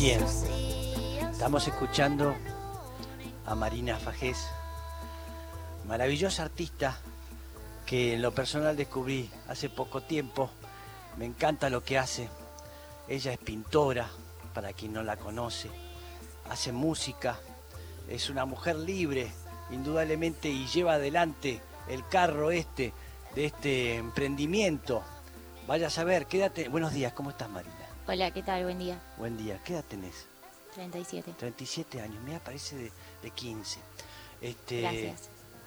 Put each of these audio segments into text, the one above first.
Bien, estamos escuchando a Marina Fajés, maravillosa artista que en lo personal descubrí hace poco tiempo. Me encanta lo que hace. Ella es pintora, para quien no la conoce, hace música, es una mujer libre, indudablemente, y lleva adelante el carro de este emprendimiento. Vaya a saber, quédate. Buenos días, ¿cómo estás, Marina? Hola, ¿qué tal? Buen día. Buen día, ¿qué edad tenés? 37. 37 años, mira, parece de 15. Gracias.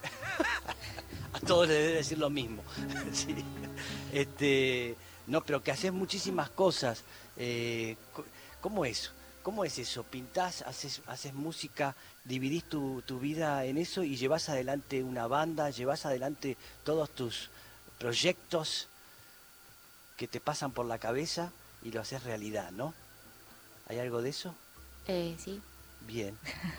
A todos les debe decir lo mismo. Sí. No, pero que haces muchísimas cosas. ¿Cómo es? ¿Cómo es eso? ¿Pintás, haces música, dividís tu vida en eso y llevas adelante una banda, llevas adelante todos tus proyectos que te pasan por la cabeza y lo haces realidad, ¿no? ¿Hay algo de eso? Sí. Bien.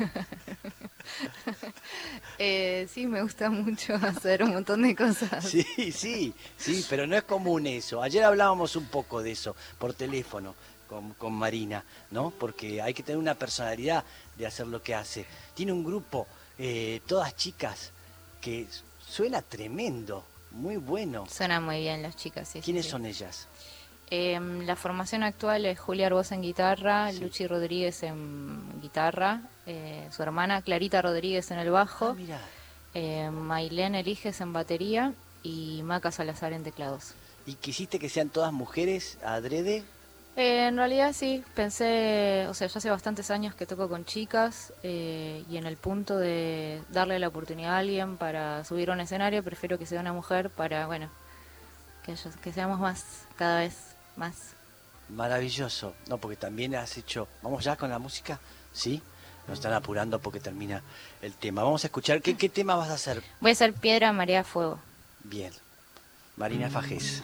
Sí, me gusta mucho hacer un montón de cosas. Sí, pero no es común eso. Ayer hablábamos un poco de eso por teléfono con Marina, ¿no? Porque hay que tener una personalidad de hacer lo que hace. Tiene un grupo, todas chicas, que suena tremendo, muy bueno. Suenan muy bien las chicas, sí. ¿Quiénes son ellas? La formación actual es Julia Arbós en guitarra, Sí. Luchi Rodríguez en guitarra, su hermana Clarita Rodríguez en el bajo, Mirá. Mailén Eliges en batería y Maca Salazar en teclados. ¿Y quisiste que sean todas mujeres adrede? En realidad sí, pensé, o sea, ya hace bastantes años que toco con chicas y en el punto de darle la oportunidad a alguien para subir a un escenario, prefiero que sea una mujer para, bueno, que seamos más, cada vez más. Maravilloso. No, porque también has hecho... ¿Vamos ya con la música? ¿Sí? Nos están apurando porque termina el tema. Vamos a escuchar. ¿Qué tema vas a hacer? Voy a hacer Piedra, Marea, Fuego. Bien. Marina Fajés.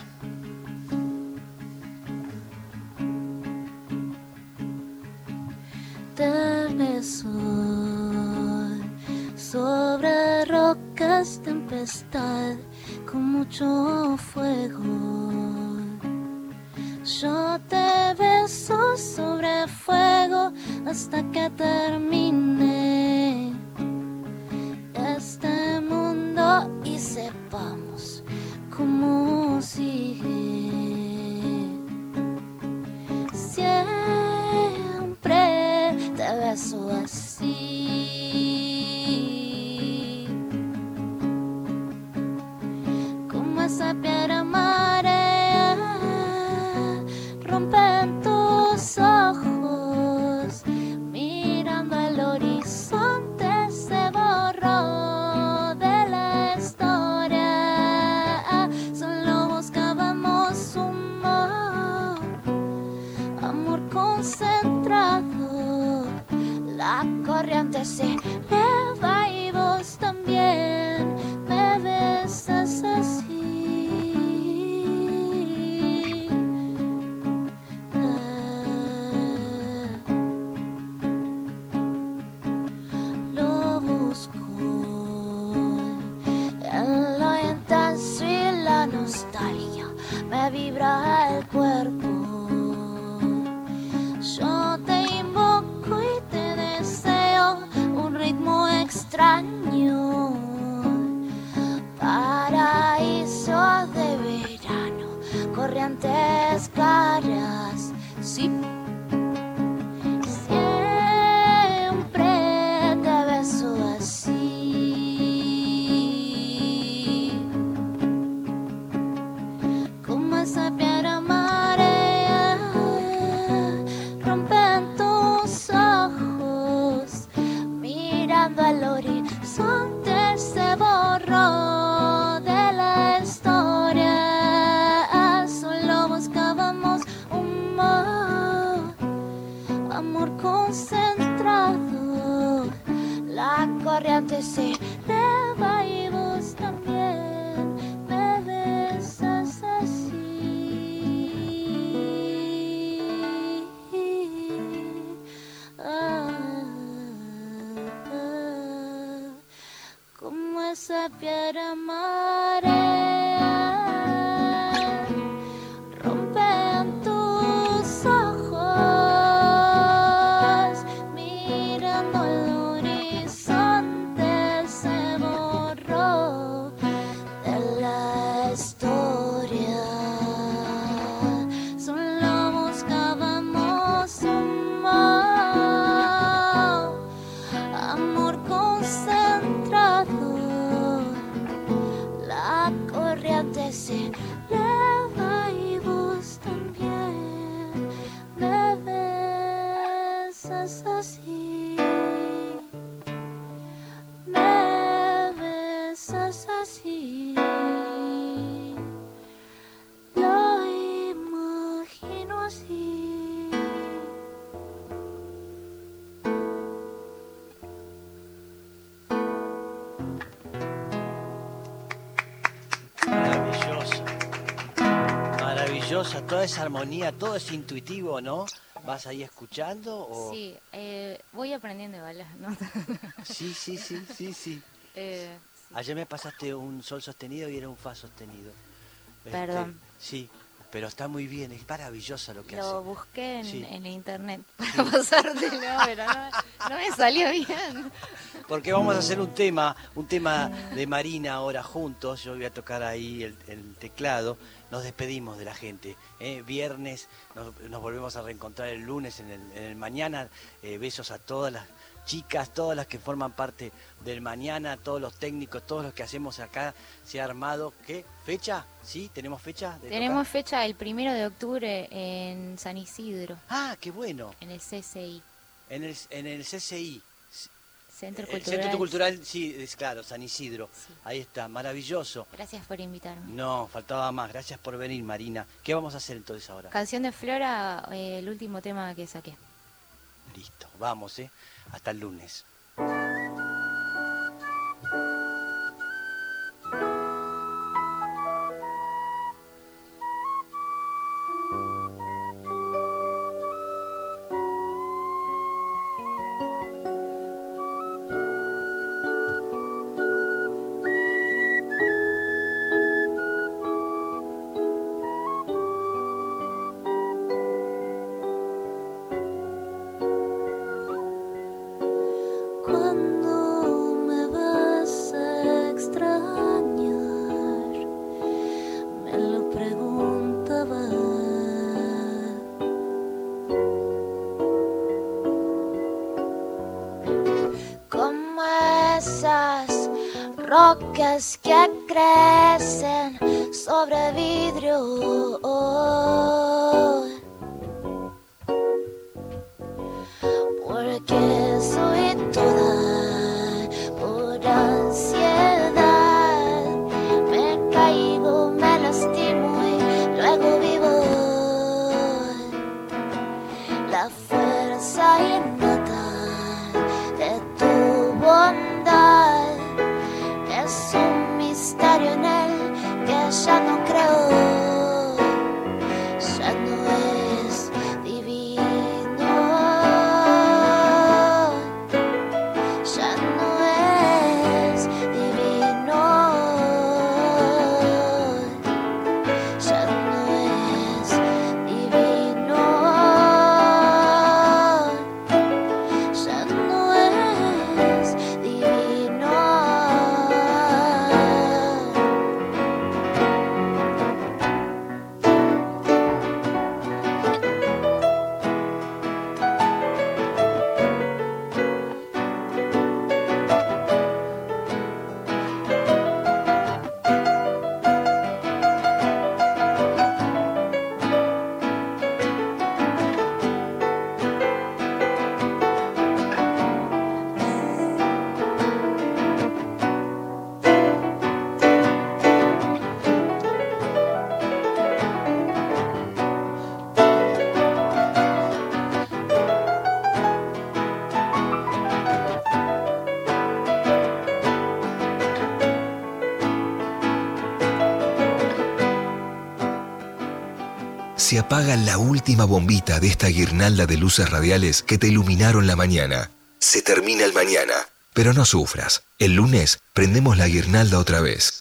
Te beso sobre rocas, tempestad con mucho fuego. Yo te beso sobre fuego hasta que termine este mundo y sepamos cómo sigue. Siempre te beso así, como esa piedra marea rompe en tus ojos, mirando al horizonte se borró de la historia. Solo buscábamos amor concentrado. La corriente se eleva y vos también me besas así. Lo busco en lo intenso y la nostalgia me vibra el cuerpo. Yo te invoco y te deseo un ritmo extraño, paraíso de verano, corrientes claras, sí. Siempre te beso así, como esa piedra marea rompe en tus ojos, mirando al horizonte se borró de la historia. Solo buscábamos amor concentrado. La corriente se eleva y vos también me besas así. Como esa piedra marea rompe en tus ojos. maravillosa, toda esa armonía, todo es intuitivo, ¿no? ¿Vas ahí escuchando? O... Sí, voy aprendiendo igual las notas. Sí. Sí. Ayer me pasaste un sol sostenido y era un fa sostenido. Perdón. Sí, pero está muy bien, es maravillosa lo que hace. Lo busqué Sí. en internet para pasártelo, pero no me salió bien. Porque vamos a hacer un tema de Marina ahora juntos. Yo voy a tocar ahí el teclado. Nos despedimos de la gente. Viernes, nos volvemos a reencontrar el lunes en el mañana. Besos a todas las chicas, todas las que forman parte del mañana, todos los técnicos, todos los que hacemos acá. Se ha armado, ¿qué? ¿Fecha? ¿Sí? ¿Tenemos fecha? Tenemos fecha el 1 de octubre en San Isidro. Ah, qué bueno. En el CCI. En el CCI. Centro El Cultural. Centro Cultural, sí, es claro, San Isidro. Sí. Ahí está, maravilloso. Gracias por invitarme. No, faltaba más. Gracias por venir, Marina. ¿Qué vamos a hacer entonces ahora? Canción de Flora, el último tema que saqué. Listo, vamos, hasta el lunes. Cuando me vas a extrañar, me lo preguntaba. Como esas rocas que crecen sobre vidrio. Porque soy toda por ansiedad. Me caigo, me lastimo y luego vivo. La fuerza innata de tu bondad es un misterio en el que ya no creo. Ya no es divino. Ya no es divino. Ya no es divino. Ya no es divino. Se apaga la última bombita de esta guirnalda de luces radiales que te iluminaron la mañana. Se termina el mañana, pero no sufras. El lunes prendemos la guirnalda otra vez.